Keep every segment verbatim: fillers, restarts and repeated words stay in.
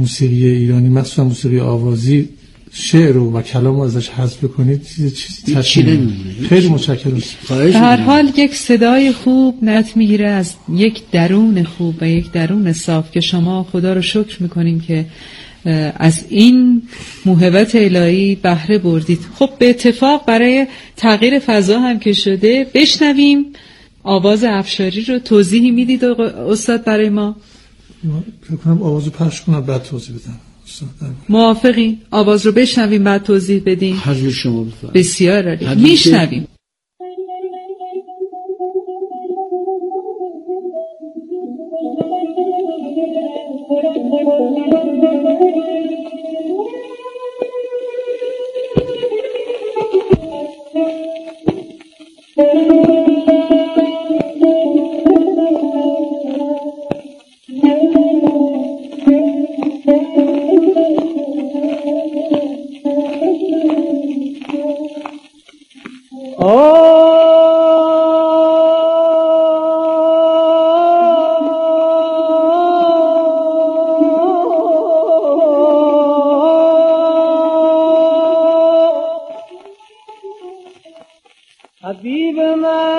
موسیقی ایرانی مخصوصا موسیقی آوازی شعر و کلام ازش حذف بکنید چیز چیزی تصمیم. خیلی متشکرم. به هر حال یک صدای خوب نت میگیره از یک درون خوب و یک درون صاف که شما خدا رو شکر میکنیم که از این موهبت الهی بهره بردید. خب به اتفاق برای تغییر فضا هم که شده بشنویم آواز افشاری رو. توضیحی میدید استاد برای ما؟ فکر کنم آوازو پخش کنم بعد توضیح بدم. موافقی؟ آواز رو بشنویم بعد توضیح بدیم. حضور شما بفرمایید. بسیار عالی. میشنویم. حبیب من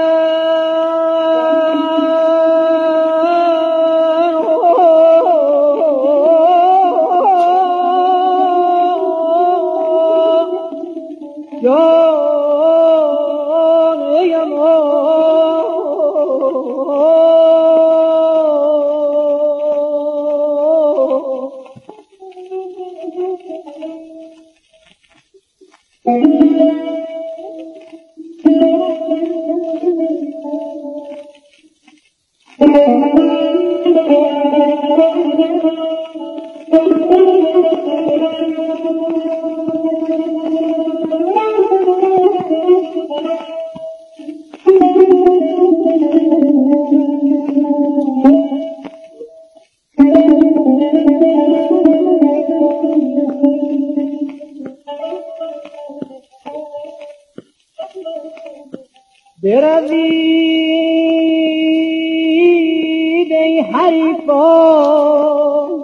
بروید ای حریفان،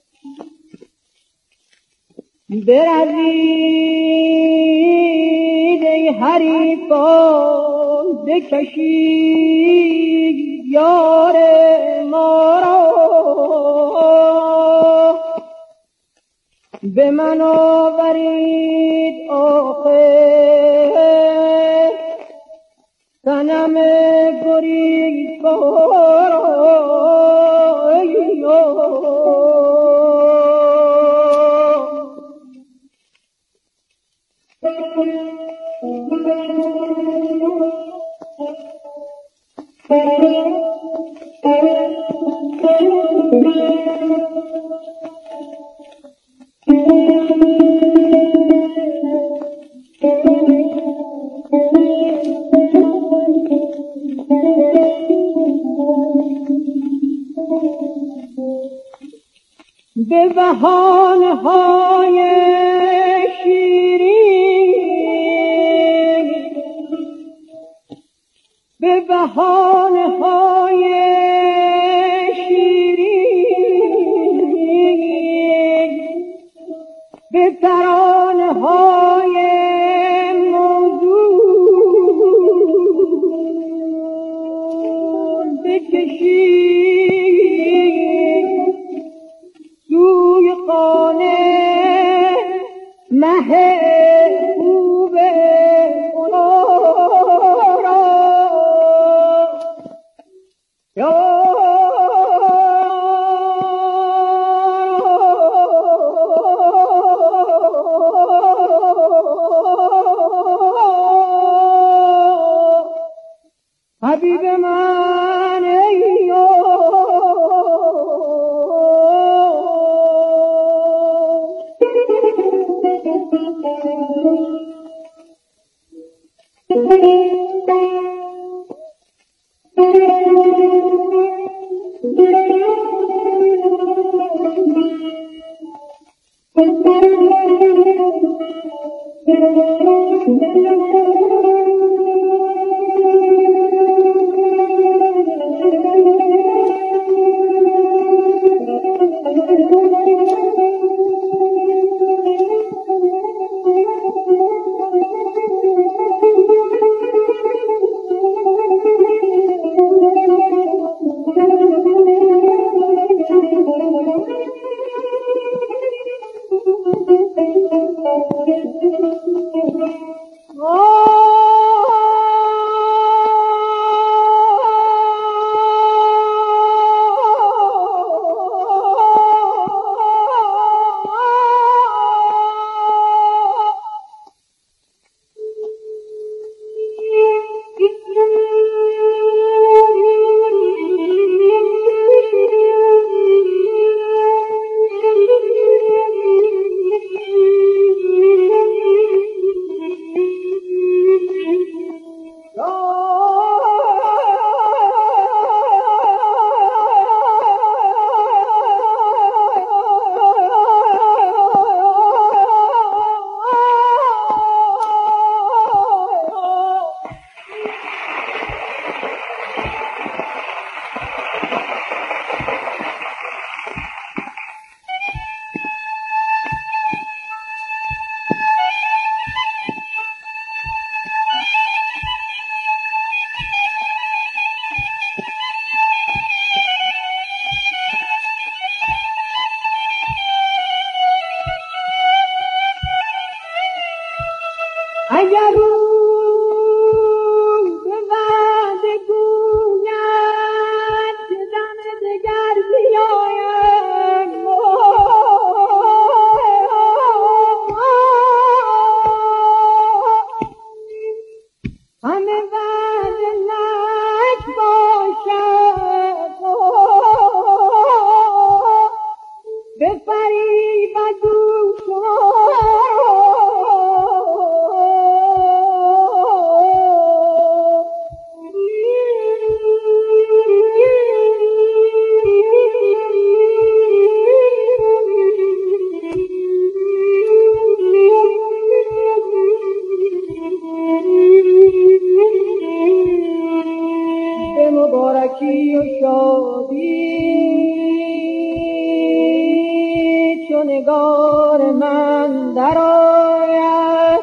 بروید ای حریفان، بکشید یار ما را، به من آورید آخر صنم گریزپارا. به بهانه های شیرین، به بهانه های شیرین، به ترانه های موزون بکشید سوی خانه مه خوب اونا را. حبیب من ای فریب دوشان به مبارکی و شادی چو نگار من در آید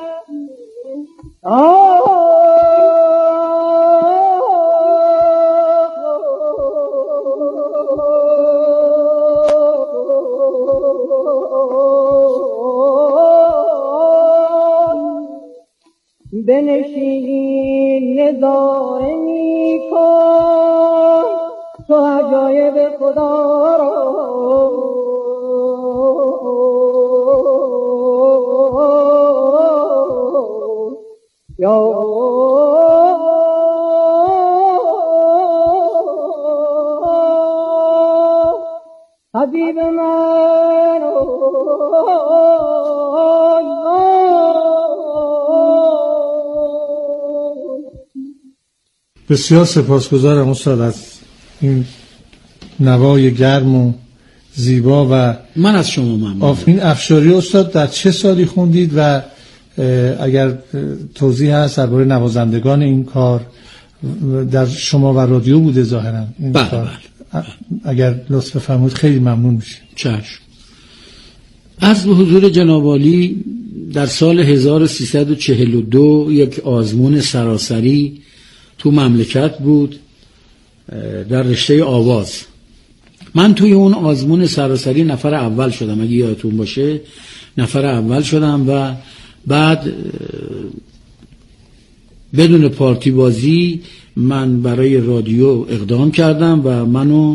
بنشین نظاره می کن تو عجایب خدا را یا حبیب من بسیار سپاسگزارم استاد از این نوای گرم و زیبا و من از شما ممنونم. آفرین افشاری استاد در چه سالی خوندید و اگر توضیح هست درباره نوازندگان این کار در شما و رادیو بوده ظاهرا این بله کار بله. اگر لطف فرمودید خیلی ممنون میشه. چشم. عرض به حضور جناب عالی در سال هزار و سیصد و چهل و دو یک آزمون سراسری تو مملکت بود در رشته آواز. من توی اون آزمون سراسری نفر اول شدم، اگه یادتون باشه نفر اول شدم و بعد بدون پارتی بازی من برای رادیو اقدام کردم و منو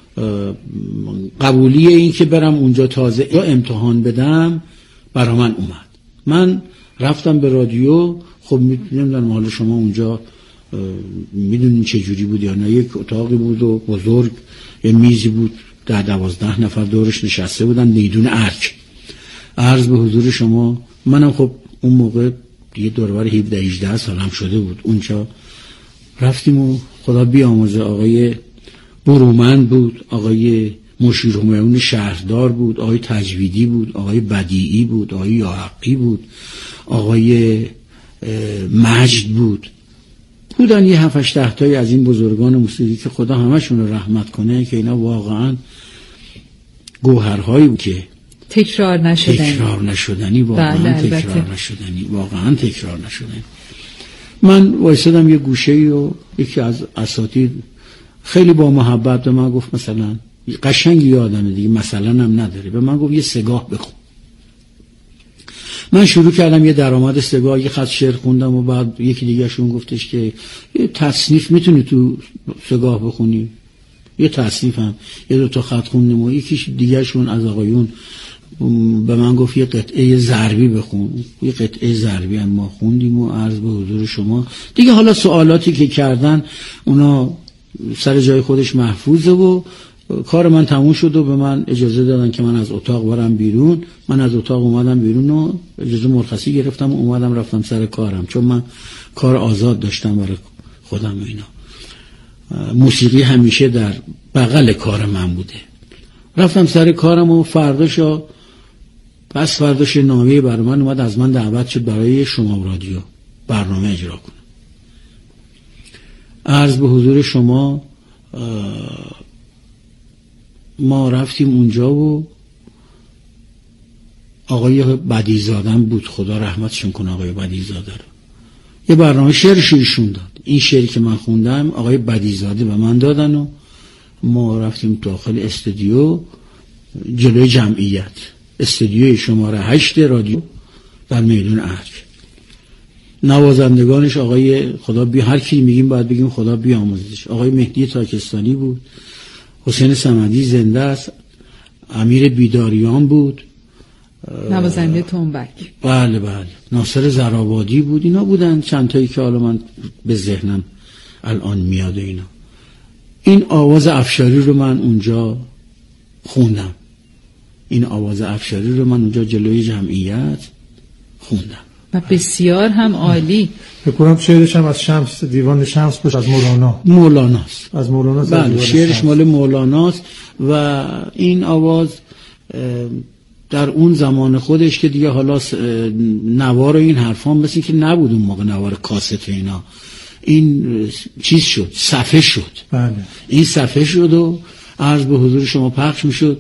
قبولی این که برم اونجا تازه یا امتحان بدم برای من اومد. من رفتم به رادیو. خب نمیدونم حالا شما اونجا میدونین چه جوری بود یا نه. یک اتاقی بود و بزرگ، یه میزی بود، ده دوازده نفر دورش نشسته بودن میدون ارک. عرض به حضور شما منم خب اون موقع دیگه دوربر هفده هجده سالم شده بود. اونجا رفتیم و خدا بیامرزه آقای برومند بود، آقای مشیر همایون شهردار بود، آقای تجویدی بود، آقای بدیعی بود، آقای یاحقی بود، آقای مجد بود. بودن یه هفتش ده تایی از این بزرگان موسیقی که خدا همشون رو رحمت کنه که اینا واقعا گوهرهایی بود که تکرار نشدنی تکرار نشدنی واقعا بله تکرار نشدنی واقعا تکرار نشدنی. من وایسادم یه گوشه‌ای و یکی از اساتید خیلی با محبت به من گفت، مثلا قشنگ یادمه دیگه، مثلا هم نداره، به من گفت یه سگاه بخون. من شروع کردم یه درآمد سگاه، یه خط شعر خوندم و بعد یکی دیگه شون گفتش که یه تصنیف میتونی تو سگاه بخونی. یه تصنیف هم یه دو تا خط خوندیم و یکیش دیگه شون از آقایون به من گفت یه قطعه ضربی بخون. یه قطعه ضربی هم ما خوندیم و عرض به حضور شما دیگه حالا سوالاتی که کردن اونا سر جای خودش محفوظه و کار من تموم شد و به من اجازه دادن که من از اتاق برم بیرون. من از اتاق اومدم بیرون و اجازه مرخصی گرفتم و اومدم رفتم سر کارم، چون من کار آزاد داشتم برای خودم و اینا. موسیقی همیشه در بغل کار من بوده. رفتم سر کارم و فرداشا پس فرداش نامه برای من اومد، از من دعوت شد برای شما رادیو برنامه اجرا کنم. عرض به حضور شما ما رفتیم اونجا و آقای بدیعی‌زاده بود، خدا رحمتشون کنه آقای بدیعی‌زاده رو. یه برنامه شعرش ایشون داد. این شعری که من خوندم آقای بدیعی‌زاده به من دادن و ما رفتیم داخل استودیو جلوی جمعیت، استودیوی شماره هشت رادیو در میدون ارک. نوازندگانش آقای خدا بی هر کی میگیم باید بگیم خدا بیامرزش، آقای مهدی تاکستانی بود، حسین صمدی زنده است، امیر بیداریان بود، نوازنده تنبک، بله بله، ناصر زرآبادی بود. اینا بودن چند تایی که حالا من به ذهنم الان میاد. اینا این آواز افشاری رو من اونجا خوندم این آواز افشاری رو من اونجا جلوی جمعیت خوندم و بسیار هم عالی. فکر کنم شعرش هم از شمس، دیوان شمس باشه، از مولانا. مولاناست. از مولانا. بله شعرش مال مولاناست و این آواز در اون زمان خودش که دیگه حالا نوار و این حرفا مثل که نبود اون موقع، نوار کاست اینا، این چیز شد، صفحه شد. بله. این صفحه شد و عرض به حضور شما پخش میشد.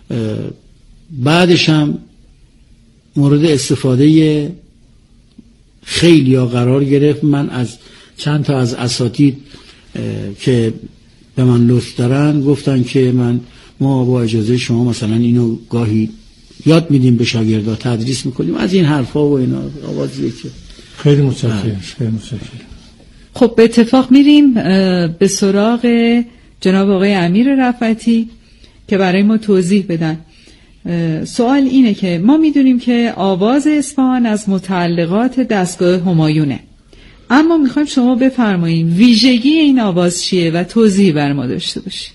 بعدش هم مورد استفاده خیلی ها قرار گرفت. من از چند تا از اساتید که به من لطف دارن گفتن که من ما با اجازه شما مثلا اینو گاهی یاد میدیم به شاگردا، تدریس میکنیم، از این حرفا و اینا. آوازیه که خیلی متشکرم. خیلی متشکرم. خب به اتفاق میریم به سراغ جناب آقای امیر رفعتی که برای ما توضیح بدن. سوال اینه که ما میدونیم که آواز اصفهان از متعلقات دستگاه همایونه، اما میخوایم شما بفرمایید ویژگی این آواز چیه و توضیح بر ما داشته باشید.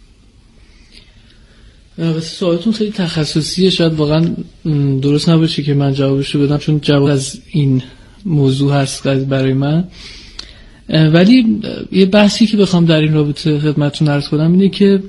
سوالتون خیلی تخصصیه، شاید واقعا درست نباشه که من جوابشو بدم چون جواب از این موضوع هست برای من، ولی یه بحثی که بخوام در این رابطه خدمتتون عرض کنم اینه که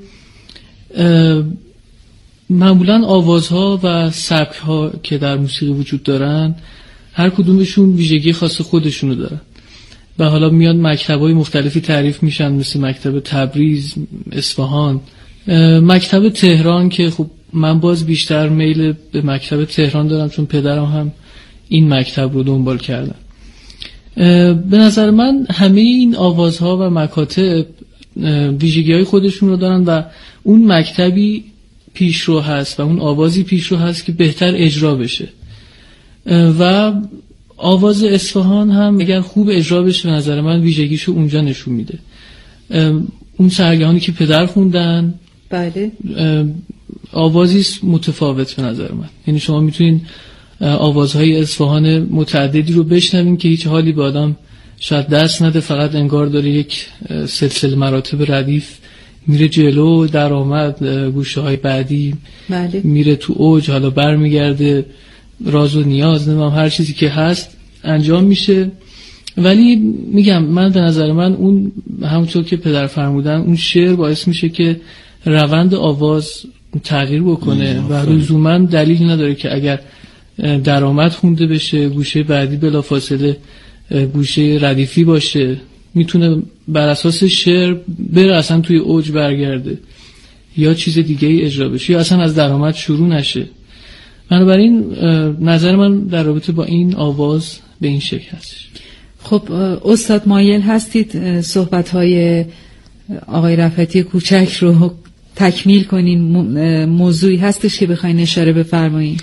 معمولا آوازها و سبک‌ها که در موسیقی وجود دارن هر کدومشون ویژگی خاص خودشونو دارن و حالا میاد مکتب‌های مختلفی تعریف میشن، مثل مکتب تبریز، اصفهان، مکتب تهران که خب من باز بیشتر میل به مکتب تهران دارم چون پدرم هم این مکتب رو دنبال کردن. به نظر من همه این آوازها و مکاتب ویژگی‌های خودشون رو دارن و اون مکتبی پیشرو هست و اون آوازی پیشرو هست که بهتر اجرا بشه و آواز اصفهان هم اگر خوب اجرا بشه به نظر من ویژگیشو اونجا نشون میده. اون سرگهانی که پدر خوندن بله آوازی متفاوت به نظر من، یعنی شما میتونین آوازهای اصفهان متعددی رو بشنوین که هیچ حالی به آدم شاید دست نده، فقط انگار داره یک سلسله مراتب ردیف میره جلو، در آمد گوشه های بعدی بله. میره تو اوج، حالا بر میگرده، راز و نیاز، نمیم هر چیزی که هست انجام میشه. ولی میگم من به نظر من اون همونطور که پدر فرمودن اون شعر باعث میشه که روند آواز تغییر بکنه و لزوما دلیل نداره که اگر درآمد خونده بشه گوشه بعدی بلافاصله گوشه ردیفی باشه، میتونه بر اساس شعر بره اصلا توی اوج برگرده یا چیز دیگه ای اجرا بشه یا اصلا از درآمد شروع نشه. بنابراین نظر من در رابطه با این آواز به این شکل هستش. خب استاد مایل هستید صحبت‌های آقای رفعتی کوچک رو تکمیل کنین؟ موضوعی هستش که بخواین اشاره بفرمایید؟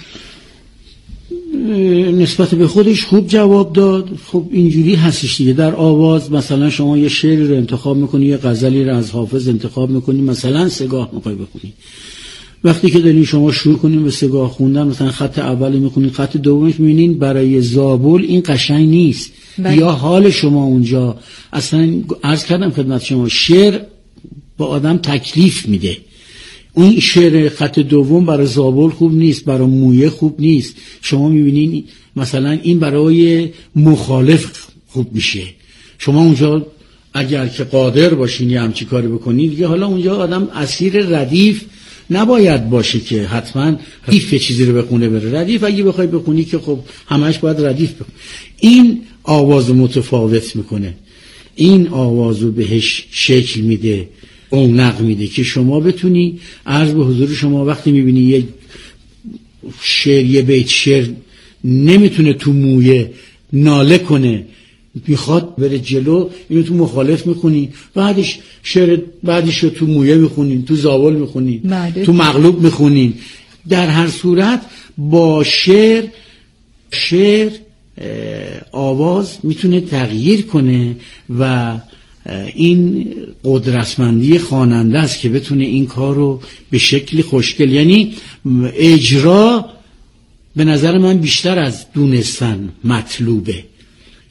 نسبت به خودش خوب جواب داد. خب اینجوری هستش دیگه. در آواز مثلا شما یه شعری رو انتخاب میکنی، یه غزلی رو از حافظ انتخاب میکنی، مثلا سگاه میخوای بخونی، وقتی که دارین شما شروع کنین به سگاه خوندن، مثلا خط اول میخونین، خط دومش میبینین برای زابل این قشنگ نیست بله. یا حال شما اونجا اصلا عرض کردم خدمت شما شعر با آدم تکلیف میده. اون شعر خط دوم برای زابل خوب نیست، برای مویه خوب نیست. شما میبینین مثلا این برای مخالف خوب میشه. شما اونجا اگر که قادر باشین یه همچی کاری بکنید دیگه، حالا اونجا آدم اسیر ردیف نباید باشه که حتما ردیف چیزی رو بخونه بره. ردیف اگه بخوای بخونی که خب همش باید ردیف بخونی. این آواز متفاوت میکنه، این آوازو بهش شکل میده، اونق میده که شما بتونی عرض به حضور شما وقتی میبینی یه شعر، یه بیت شعر نمیتونه تو مویه ناله کنه، میخواد بره جلو، اینو تو مخالف میخونی، بعدش شعر بعدش رو تو مویه میخونین، تو زاول میخونین، تو مغلوب میخونین. در هر صورت با شعر شعر آواز میتونه تغییر کنه و این قدرتمندی خواننده است که بتونه این کار رو به شکلی خوشگل، یعنی اجرا به نظر من بیشتر از دونستن مطلوبه.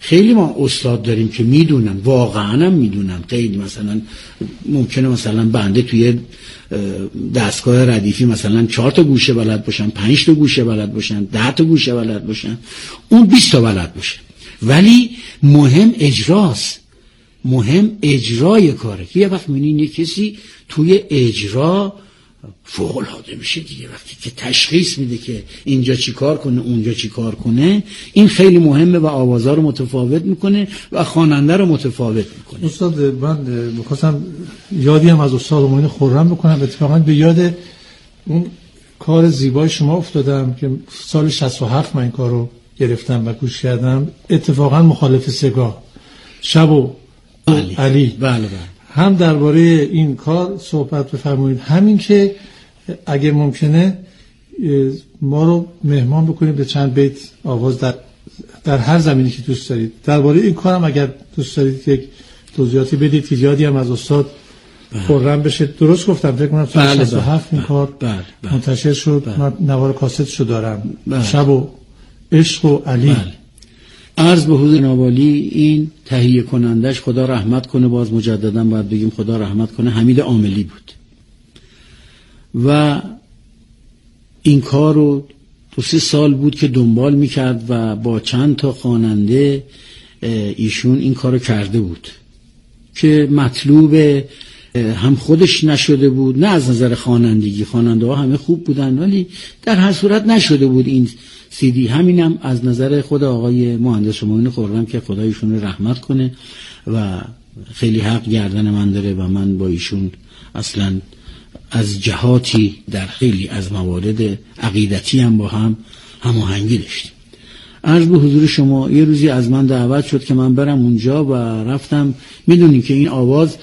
خیلی ما استاد داریم که میدونن، واقعا هم میدونن. خیلی مثلا ممکنه مثلا بنده توی دستگاه ردیفی مثلا چهار تا گوشه بلد باشن، پنج تا گوشه بلد باشن، ده تا گوشه بلد باشن، اون بیست تا بلد باشه، ولی مهم اجراست. مهم اجرای کاره. یه وقت می‌بینین یه کسی توی اجرا فوق العاده میشه دیگه، وقتی که تشخیص میده که اینجا چی کار کنه اونجا چی کار کنه. این خیلی مهمه و آوازا رو متفاوت میکنه و خواننده رو متفاوت میکنه. استاد من می‌خواستم یادی هم از استاد معین خرم بکنم. اتفاقا به یاد اون کار زیبای شما افتادم که سال شصت و هفت من این کارو گرفتم و گوش کردم. اتفاقا مخالف سگاه شب و علی, علی. بله بله. هم درباره این کار صحبت بفرمایید، همین که اگه ممکنه ما رو مهمان بکنید به چند بیت آواز در در هر زمینی که دوست دارید. درباره این کارم اگر دوست دارید یک توضیحاتی بدید که یادی هم از استاد خرم بشه. درست گفتم فکر کنم سال شصت و هفت این کار بله بله. منتشر شد. بله. من نوار کاستشو دارم. بله. شب و عشق و علی. بله. عرض به حضور نوالی این تهیه کنندش خدا رحمت کنه، باز مجددا باید بگیم خدا رحمت کنه، حمید عاملی بود و این کار رو دو سه سال بود که دنبال میکرد و با چند تا خواننده ایشون این کار رو کرده بود که مطلوب هم خودش نشده بود، نه از نظر خوانندگی، خواننده ها همه خوب بودن ولی در هر صورت نشده بود این سیدی. همینم از نظر خود آقای مهندس معین خرم که خدا ایشون رو رحمت کنه و خیلی حق گردن من داره و من با ایشون اصلا از جهاتی در خیلی از موارد عقیدتی هم با هم هماهنگی داشتیم. عرض به حضور شما یه روزی از من دعوت شد که من برم اونجا و رفتم. میدونین که این آواز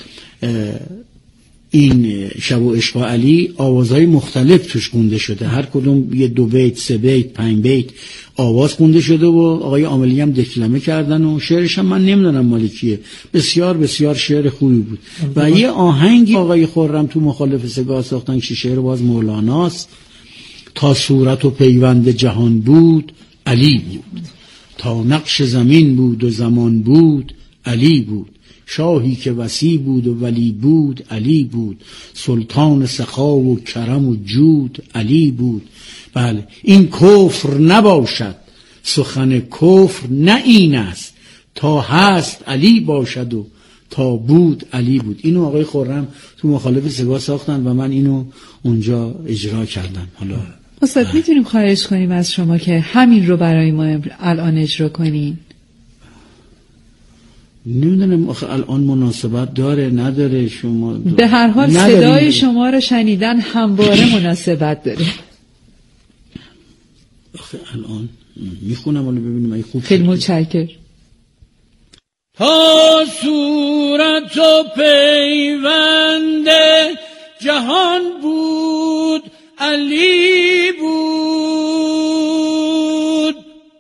این شب و عشق و علی آوازهای مختلف توش خونده شده، هر کدوم یه دو بیت، سه بیت، پنج بیت آواز خونده شده و آقای عاملی هم دکلمه کردن و شعرش هم من نمیدونم مالکیه. بسیار بسیار شعر خوبی بود و یه آهنگی آقای خرم تو مخالف سگاه ساختن که شعر باز مولاناست. تا صورت و پیوند جهان بود علی بود، تا نقش زمین بود و زمان بود علی بود، شاهی که وسیع بود و ولی بود علی بود، سلطان سخا و کرم و جود علی بود. بله این کفر نباشد، سخن کفر نه این است، تا هست علی باشد و تا بود علی بود. اینو آقای خرم تو مخالف سگاه ساختن و من اینو اونجا اجرا کردم. حالا استاد میتونیم خواهش کنیم از شما که همین رو برای ما الان اجرا کنین؟ نمیدونم آخه الان مناسبت داره نداره. شما به هر حال صدای شما رو شنیدن همواره مناسبت داره. آخه الان میخونم حالا ببینیم اگه خوب. خیلی متشکرم. تا صورت و پیوند جهان بود علی بود،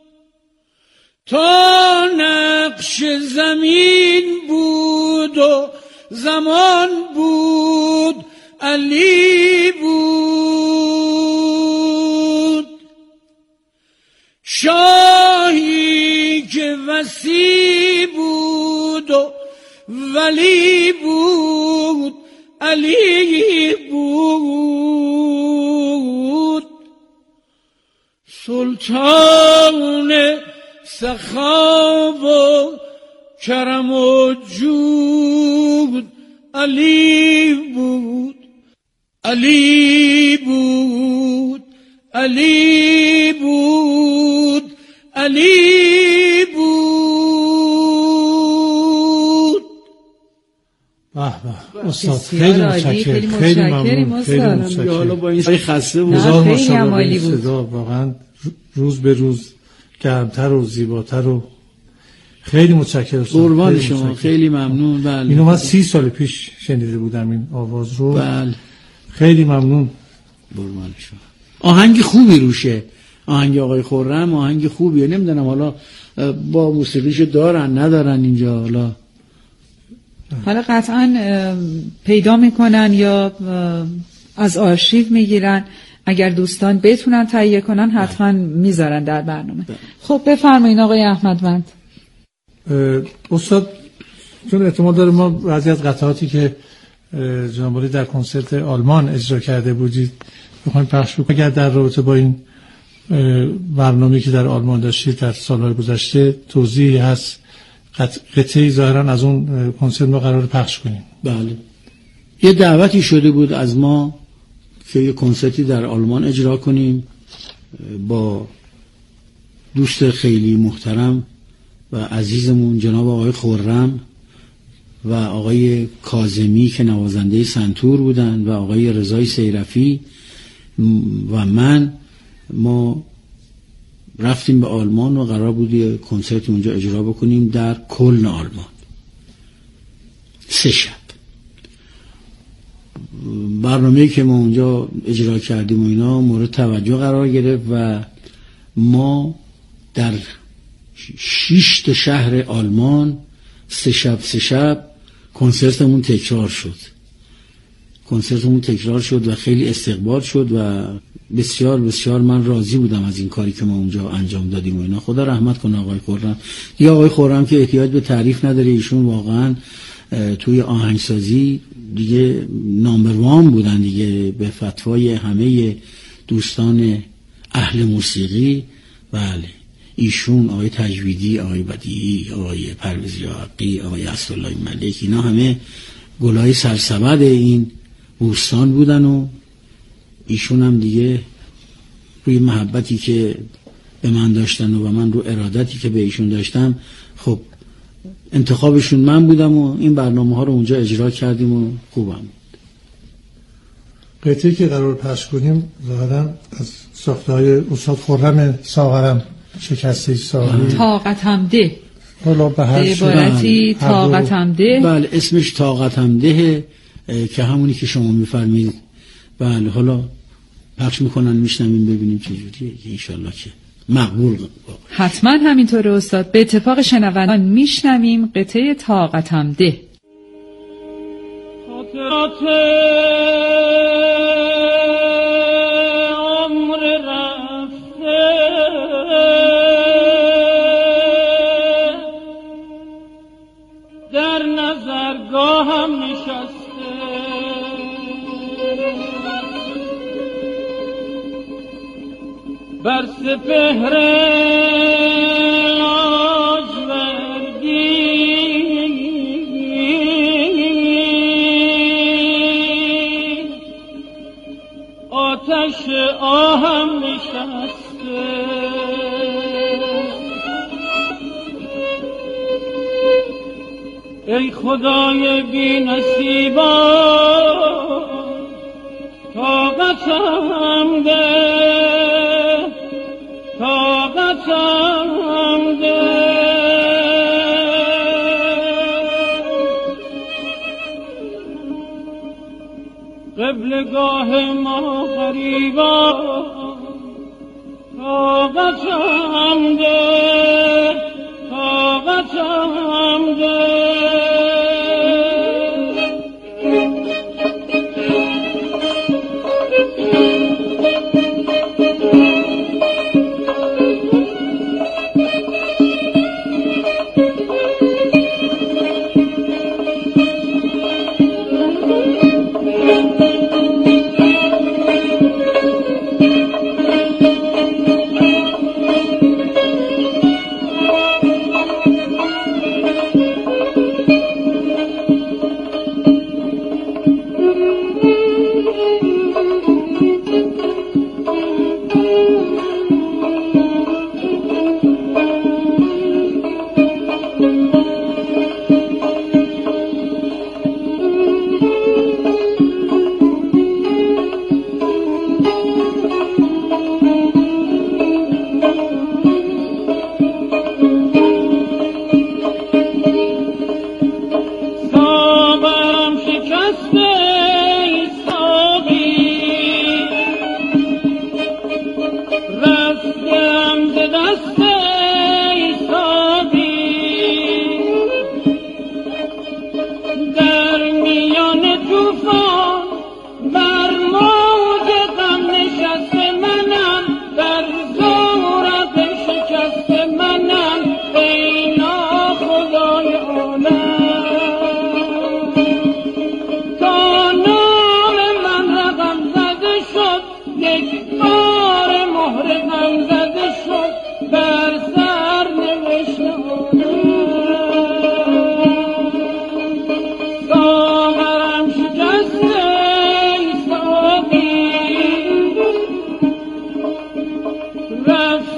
تا نقش زمین بود و زمان بود علی بود، شاهی که وسیع بود و ولی بود علی بود، سلطان سخا و کرم و جود علی بود علی بود علی بود علی بود. به به استاد خیلی متشکرم، خیلی ممنون، خیلی متشکرم. حالا با این خسته بود هزار ماشاءالله صدا واقعا روز به روز گرمتر و زیباتر و خیلی متشکرم. قربان شما، خیلی ممنون. بله اینو من سی سال پیش شنیده بودم این آواز رو. بله خیلی ممنون. قربان شما. آهنگ خوبی روشه، آهنگ آقای خرم آهنگ خوبیه. نمیدونم حالا با موسیقیشو دارن ندارن اینجا، حالا حالا قطعا پیدا میکنن یا از آرشیو میگیرن. اگر دوستان بتونن تهیه کنن حتما میذارن در برنامه. خب بفرمایید آقای احمدوند. استاد چون احتمال داره ما بعضی از قطعاتی که جناب در کنسرت آلمان اجرا کرده بودید بخوایم پخش بکنیم، اگر در رابطه با این برنامه‌ای که در آلمان داشتید در سالهای گذشته توضیحی هست، قطعه‌ای ظاهرا از اون کنسرت ما قرار پخش کنیم؟ بله، یه دعوتی شده بود از ما که یه کنسرتی در آلمان اجرا کنیم با دوست خیلی محترم و عزیزمون جناب آقای خرم و آقای کاظمی که نوازنده سنتور بودن و آقای رضای سیرفی و من. ما رفتیم به آلمان و قرار بود یه کنسرت اونجا اجرا بکنیم در کلن آلمان، سه شب. برنامه‌ای که ما اونجا اجرا کردیم و اینا مورد توجه قرار گرفت و ما در شش تا شهر آلمان سه شب سه شب کنسرتمون تکرار شد. کنسرتمون تکرار شد و خیلی استقبال شد و بسیار بسیار من راضی بودم از این کاری که ما اونجا انجام دادیم و اینا. خدا رحمت کنه آقای خرم. یا آقای خرم که احتیاج به تعریف نداره، ایشون واقعا توی آهنگسازی دیگه نامبر وان بودن دیگه، به فتوای همه دوستان اهل موسیقی. بله، ایشون، آقای تجویدی، آقای بدیعی، آقای پرویز یاحقی، آقای اسدالله ملک، اینا همه گلای سرسبد این بوستان بودن و ایشون هم دیگه روی محبتی که به من داشتن و من رو ارادتی که به ایشون داشتم، خب انتخابشون من بودم و این برنامه ها رو اونجا اجرا کردیم و خوبم بود. قطعی که قرار پخش کنیم ظاهرا از ساخته‌های استاد خرم ساغرم، شکسته ساقی، طاقتم ده، حالا به هر عبارتی طاقتم ده. بله، اسمش طاقتم ده که همونی که شما میفرمایید. بله، حالا پخش میکنن میشنویم ببینیم چه جوریه، انشالله که مقبول باشه. حتما همینطوره استاد. به اتفاق شنوندگان میشنویم قطعه طاقتم ده. خاطرات عمر رفته در نظرگاهم نشسته، بر سپهر لاجوردی آتش آهم نشسته، ای خدای بی نصیبا طاقتم ده، طاقتم ده. قبلگاه ما غریبا طاقتم ده، طاقتم ده.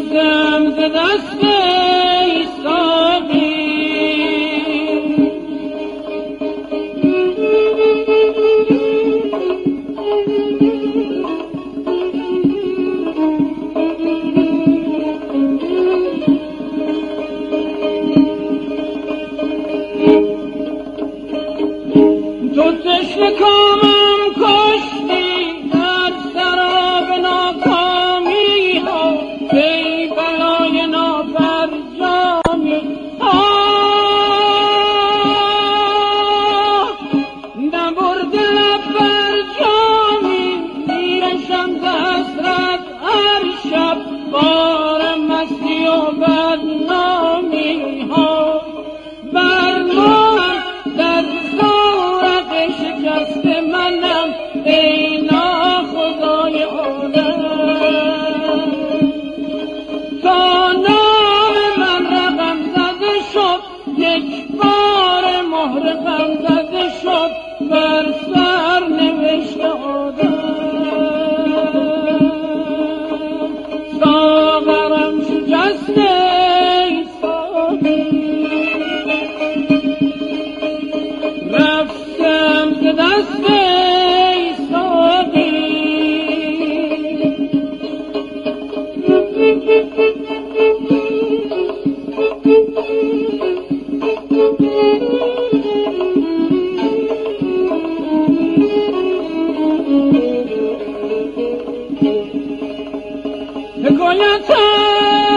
رفتم ز دست ساقی تو تشنه کامم کشتی در سراب ناکامی ها ای بلای نافرجامی نبرد لب بر جامی میرشم ز حسرت هر شب بار مستی و بدنامی ها بر من در زورق شکست منم ای ناخدای عالم تا نام من رقم زده شد یک بار مهر غم زده شد بر سر نوشته آدم ساغرم شکسته ای ساقی رفتم ز دست ای ساقی حکایتم